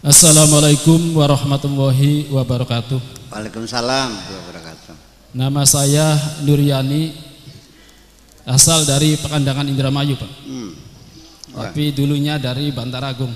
Assalamualaikum warahmatullahi wabarakatuh. Waalaikumsalam warahmatullahi wabarakatuh. Nama saya Nuryani, asal dari Pekandangan Indramayu, Pak. Tapi dulunya dari Bantaragung.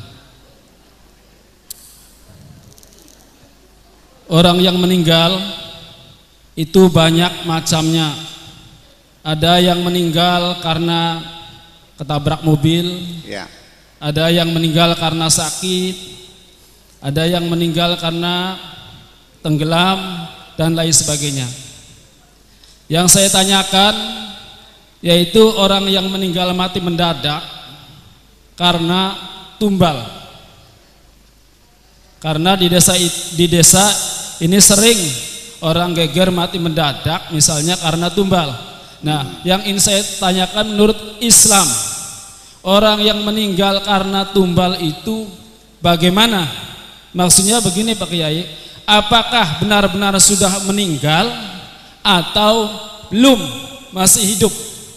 Orang yang meninggal itu banyak macamnya. Ada yang meninggal karena ketabrak mobil, Ya. ada yang meninggal karena sakit, ada yang meninggal karena tenggelam dan lain sebagainya. Yang saya tanyakan yaitu orang yang meninggal mati mendadak karena tumbal. Karena di desa ini sering orang geger mati mendadak misalnya karena tumbal. Nah, yang ingin saya tanyakan menurut Islam, orang yang meninggal karena tumbal itu bagaimana? Maksudnya begini Pak Kiai, apakah benar-benar sudah meninggal atau belum, masih hidup?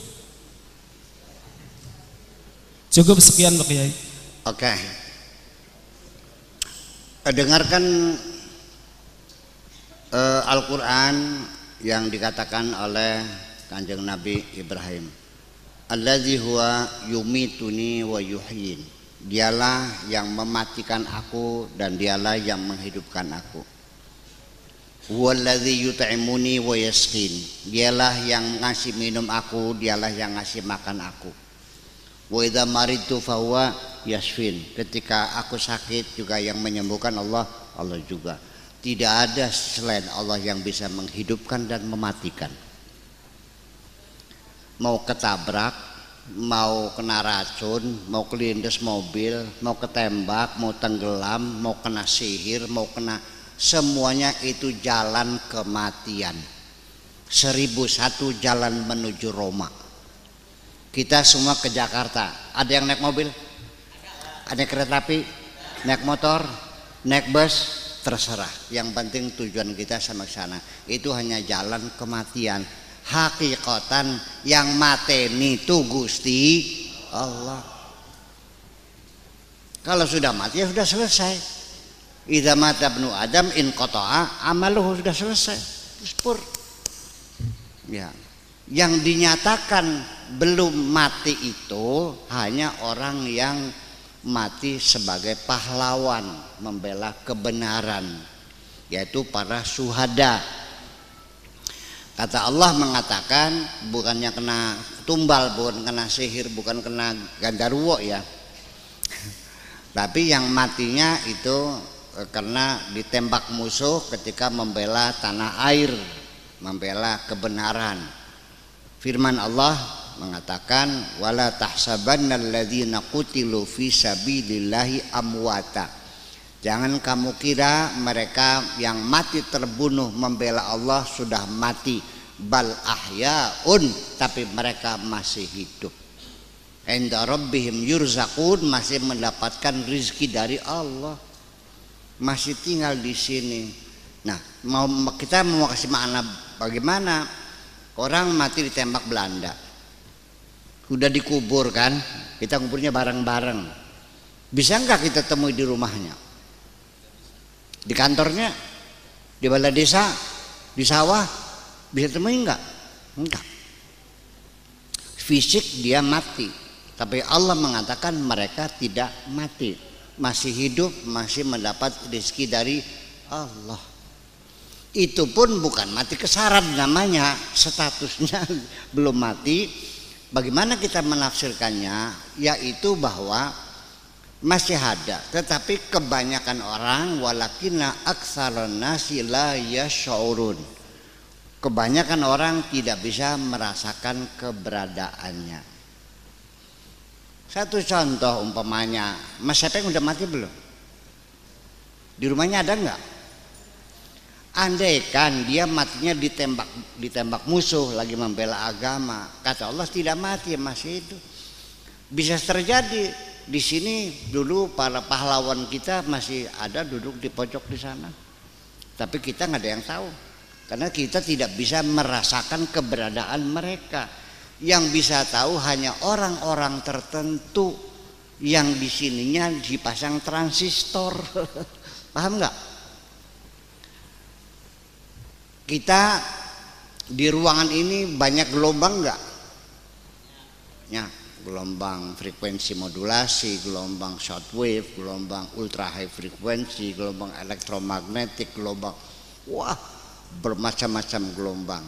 Cukup sekian Pak Kiai. Oke. Dengarkan Al-Quran yang dikatakan oleh Kanjeng Nabi Ibrahim. Allazi huwa yumituni wa yuhyin. Dialah yang mematikan aku dan dialah yang menghidupkan aku. Huwallazi yut'imuni wa yasqin. Dialah yang ngasih minum aku, dialah yang ngasih makan aku. Wa idza maridtu fahuwa yashfin. Ketika aku sakit juga yang menyembuhkan Allah juga. Tidak ada selain Allah yang bisa menghidupkan dan mematikan. Mau ketabrak, mau kena racun, mau kelindes mobil, mau ketembak, mau tenggelam, mau kena sihir, mau kena, semuanya itu jalan kematian. 1001 jalan menuju Roma. Kita semua ke Jakarta. Ada yang naik mobil? Ada kereta api? Naik motor? Naik bus? Terserah. Yang penting tujuan kita sama sana. Itu hanya jalan kematian. Hakikatan yang mateni itu Gusti Allah. Kalau sudah mati ya sudah selesai. Idza mata ibnu Adam in qata'a amaluhu, sudah selesai. Pur. Ya. Yang dinyatakan belum mati itu hanya orang yang mati sebagai pahlawan membela kebenaran, yaitu para syuhada. Kata Allah mengatakan bukannya kena tumbal, bukan kena sihir, bukan kena gandarwo ya. Tapi yang matinya itu karena ditembak musuh ketika membela tanah air, membela kebenaran. Firman Allah mengatakan wala tahsabannal ladzina qutilu fi sabilillahi amwata. Jangan kamu kira mereka yang mati terbunuh membela Allah sudah mati, bal ahyaun, tapi mereka masih hidup. Inda rabbihim yurzaqun, masih mendapatkan rizki dari Allah, masih tinggal di sini. Nah, kita mau kasih makna bagaimana orang mati ditembak Belanda, sudah dikubur kan, kita kuburnya bareng-bareng. Bisa enggak kita temui di rumahnya, di kantornya, di balai desa, di sawah? Bisa temui enggak? Enggak. Fisik dia mati, tapi Allah mengatakan mereka tidak mati, masih hidup, masih mendapat rezeki dari Allah. Itu pun bukan mati kesarat namanya, statusnya belum mati. Bagaimana kita menafsirkannya? Yaitu bahwa masih ada, tetapi kebanyakan orang walakinna aktsarun nasi la yash'urun. Kebanyakan orang tidak bisa merasakan keberadaannya. Satu contoh umpamanya, Mas Sepeng udah mati belum? Di rumahnya ada enggak? Andai kan dia matinya ditembak musuh lagi membela agama, kata Allah tidak mati, masih hidup. Bisa terjadi. Di sini dulu para pahlawan kita masih ada duduk di pojok di sana, tapi kita nggak ada yang tahu karena kita tidak bisa merasakan keberadaan mereka. Yang bisa tahu hanya orang-orang tertentu yang di sininya dipasang transistor. Paham nggak? Kita di ruangan ini banyak gelombang nggak? Ya, gelombang frekuensi modulasi, gelombang shortwave, gelombang ultra high frekuensi, gelombang elektromagnetik, gelombang, wah, bermacam-macam gelombang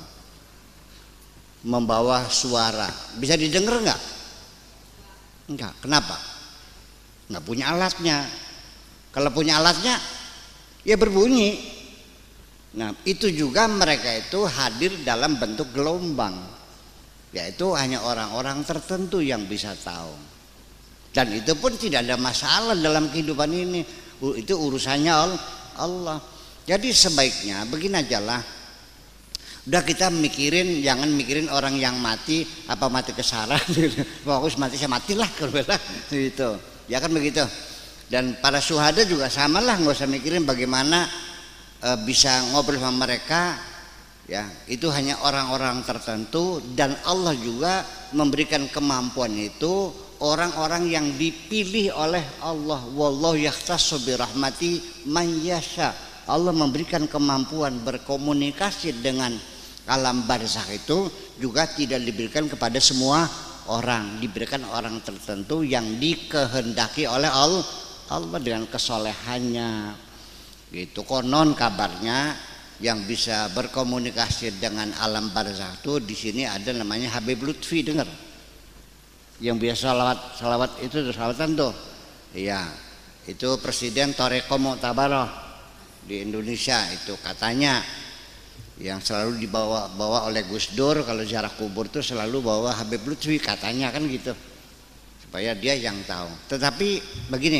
membawa suara. Bisa didengar nggak? Enggak. Kenapa? Nggak punya alatnya. Kalau punya alatnya ya berbunyi. Nah, itu juga mereka itu hadir dalam bentuk gelombang, yaitu hanya orang-orang tertentu yang bisa tahu. Dan itu pun tidak ada masalah dalam kehidupan ini. Itu urusannya Allah. Jadi sebaiknya begini aja lah. Udah kita mikirin, jangan mikirin orang yang mati, apa mati kesaran. Fokus mati, saya matilah kalau gitu. Ya kan begitu. Dan para syuhada juga sama lah, nggak usah mikirin bagaimana bisa ngobrol sama mereka. Ya, itu hanya orang-orang tertentu, dan Allah juga memberikan kemampuan itu orang-orang yang dipilih oleh Allah. Wallahu yakhtassu bi rahmati man yasha. Allah memberikan kemampuan berkomunikasi dengan alam barzakh itu juga tidak diberikan kepada semua orang, diberikan orang tertentu yang dikehendaki oleh Allah dengan kesolehannya. Gitu. Konon kabarnya yang bisa berkomunikasi dengan alam barzakh itu di sini ada namanya Habib Lutfi, dengar? Yang biasa salawat itu salawatan tuh. Iya, itu presiden Thariqah Mu'tabarah di Indonesia itu katanya, yang selalu dibawa oleh Gus Dur kalau ziarah kubur tuh selalu bawa Habib Lutfi katanya kan gitu, supaya dia yang tahu. Tetapi begini,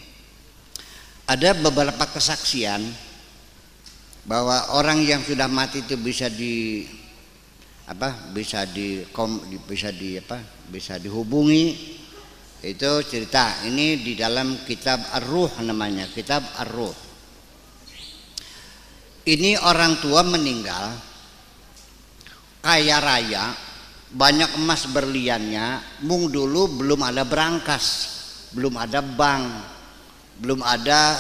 ada beberapa kesaksian bahwa orang yang sudah mati itu bisa dihubungi. Itu cerita ini di dalam kitab Ar-Ruh, namanya kitab Ar-Ruh. Ini orang tua meninggal kaya raya, banyak emas berliannya. Mung dulu belum ada brankas, belum ada bank, belum ada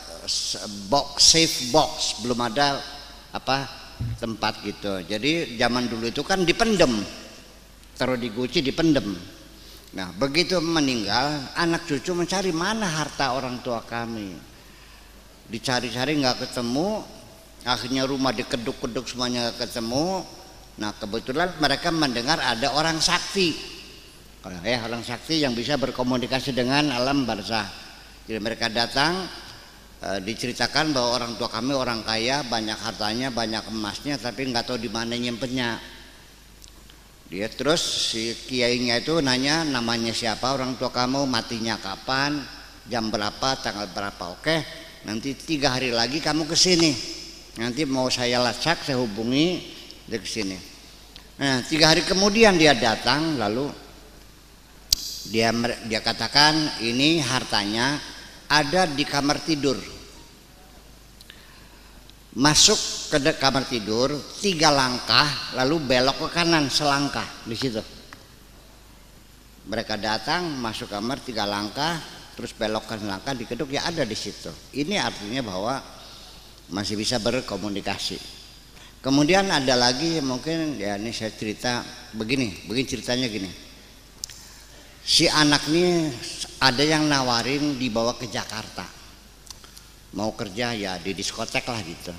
safe box, belum ada tempat gitu. Jadi zaman dulu itu kan dipendem, taruh di guci dipendem. Nah, begitu meninggal, anak cucu mencari mana harta orang tua kami. Dicari-cari nggak ketemu. Akhirnya rumah dikeduk-keduk semuanya nggak ketemu. Nah, kebetulan mereka mendengar ada orang sakti, orang sakti yang bisa berkomunikasi dengan alam barzakh. Jadi mereka datang, diceritakan bahwa orang tua kami orang kaya, banyak hartanya, banyak emasnya, tapi nggak tahu di mana nyimpennya. Dia terus si kiainya itu nanya, namanya siapa, orang tua kamu, matinya kapan, jam berapa, tanggal berapa. Oke, nanti 3 hari lagi kamu kesini. Nanti mau saya lacak, saya hubungi dia ke sini. Nah, 3 hari kemudian dia datang, lalu dia katakan ini hartanya ada di kamar tidur. Masuk ke kamar tidur 3 langkah, lalu belok ke kanan selangkah di situ. Mereka datang, masuk kamar 3 langkah, terus belok ke selangkah, dikeduk, ya ada di situ. Ini artinya bahwa masih bisa berkomunikasi. Kemudian ada lagi, mungkin ya ini saya cerita begini ceritanya gini. Si anak ini ada yang nawarin dibawa ke Jakarta, mau kerja ya di diskotek lah gitu.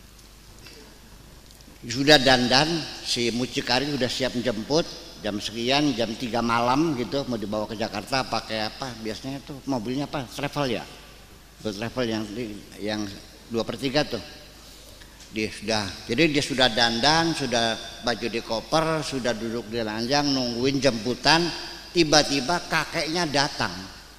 Sudah dandan, si mucikari sudah siap menjemput jam sekian, jam 3 malam gitu, mau dibawa ke Jakarta. Pakai apa biasanya tuh mobilnya travel ya, travel yang 2/3 tuh. Jadi dia sudah dandan, sudah baju di koper, sudah duduk di ranjang nungguin jemputan. Tiba-tiba kakeknya datang.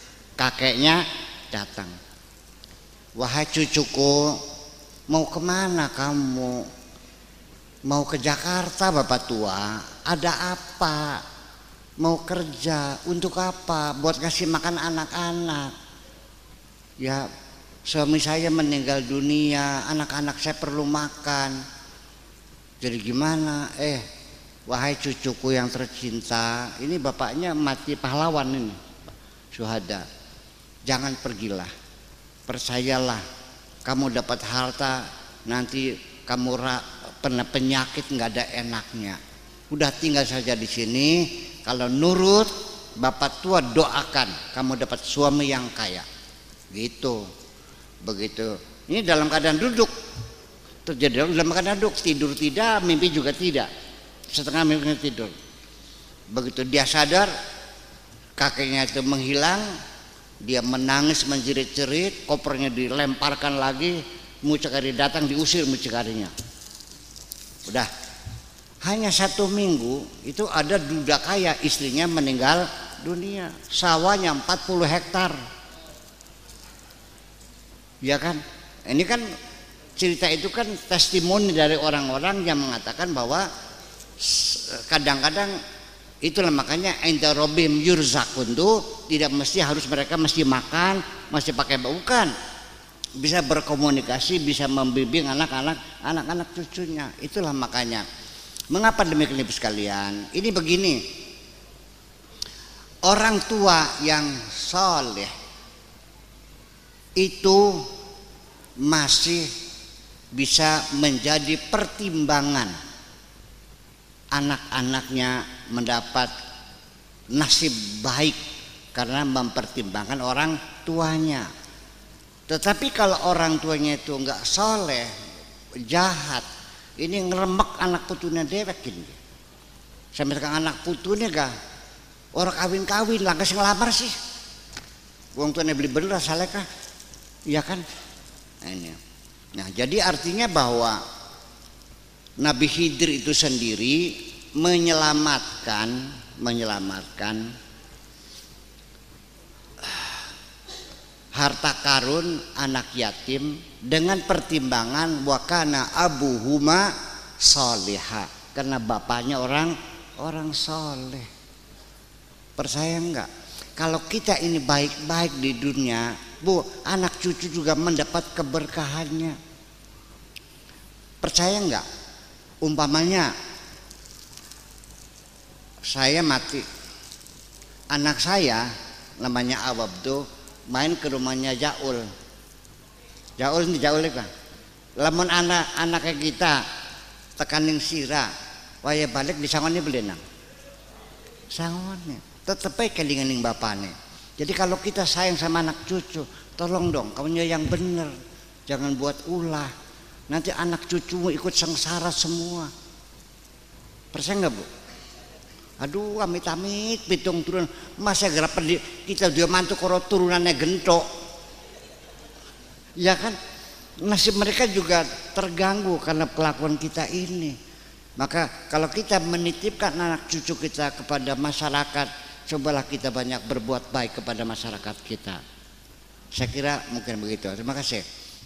Wahai cucuku, mau kemana kamu? Mau ke Jakarta bapak tua. Ada apa? Mau kerja. Untuk apa? Buat kasih makan anak-anak. Ya, suami saya meninggal dunia, anak-anak saya perlu makan. Jadi gimana? Wahai cucuku yang tercinta, ini bapaknya mati pahlawan ini. syuhada. Jangan pergilah, percayalah, kamu dapat harta nanti kamu penyakit nggak ada enaknya. Udah tinggal saja di sini. Kalau nurut bapak tua doakan kamu dapat suami yang kaya. Gitu, begitu. Ini dalam keadaan duduk, terjadi dalam keadaan duduk, tidur tidak, mimpi juga tidak, setengah mimpi tidur. Begitu dia sadar, kakinya itu menghilang, dia menangis menjerit-jerit, kopernya dilemparkan lagi, mucikari datang diusir mucikarinya. Udah, hanya 1 minggu itu ada duda kaya, istrinya meninggal dunia, sawahnya 40 hektar. Ya kan? Ini kan cerita itu kan testimoni dari orang-orang yang mengatakan bahwa kadang-kadang itulah makanya inda robim yurzakun tuh tidak mesti harus mereka mesti makan, mesti pakai bukan. Bisa berkomunikasi, bisa membimbing anak-anak cucunya. Itulah makanya. Mengapa demikian Ibu sekalian? Ini begini. Orang tua yang soleh itu masih bisa menjadi pertimbangan anak-anaknya mendapat nasib baik karena mempertimbangkan orang tuanya. Tetapi kalau orang tuanya itu enggak soleh, jahat, ini ngeremek anak putunya dewek ini. Sampai sekarang anak putunya gak orang kawin-kawin lah kasih ngelamar sih. Wong tuanya beli bener saleh kah? Iya kan? Nah, jadi artinya bahwa Nabi Khidir itu sendiri menyelamatkan harta karun anak yatim dengan pertimbangan wakana abuhuma solihah, karena bapaknya orang soleh. Percaya enggak? Kalau kita ini baik-baik di dunia, Bu, anak cucu juga mendapat keberkahannya. Percaya enggak? Umpamanya saya mati, anak saya namanya Awabdo main ke rumahnya Jaul ini kan. Lamun anak kita tekaning sira, waya balik disangoni belenang. Sangone tetep ae kelingan bapane. Jadi kalau kita sayang sama anak cucu, tolong dong kamunya yang bener, jangan buat ulah. Nanti anak cucumu ikut sengsara semua. Percaya nggak Bu? Aduh amit-amit pitung turun, masa gerap kita dia mantu koro turunannya gentok. Ya kan? Nasib mereka juga terganggu karena kelakuan kita ini. Maka kalau kita menitipkan anak cucu kita kepada masyarakat, cobalah kita banyak berbuat baik kepada masyarakat kita. Saya kira mungkin begitu. Terima kasih.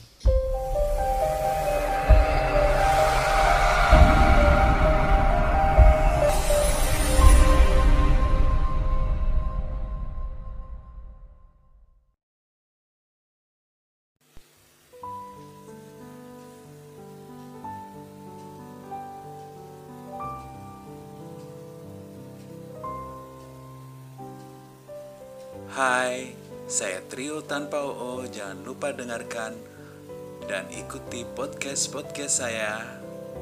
Hai, saya Trio Tanpa OO. Jangan lupa dengarkan dan ikuti podcast saya,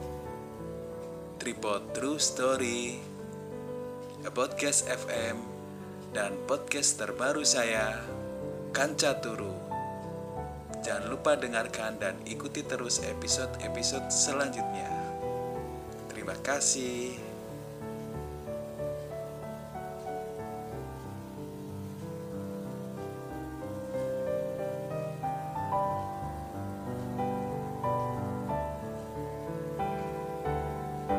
Tripod True Story, Podcast FM, dan podcast terbaru saya, Kanca Turu. Jangan lupa dengarkan dan ikuti terus episode-episode selanjutnya. Terima kasih.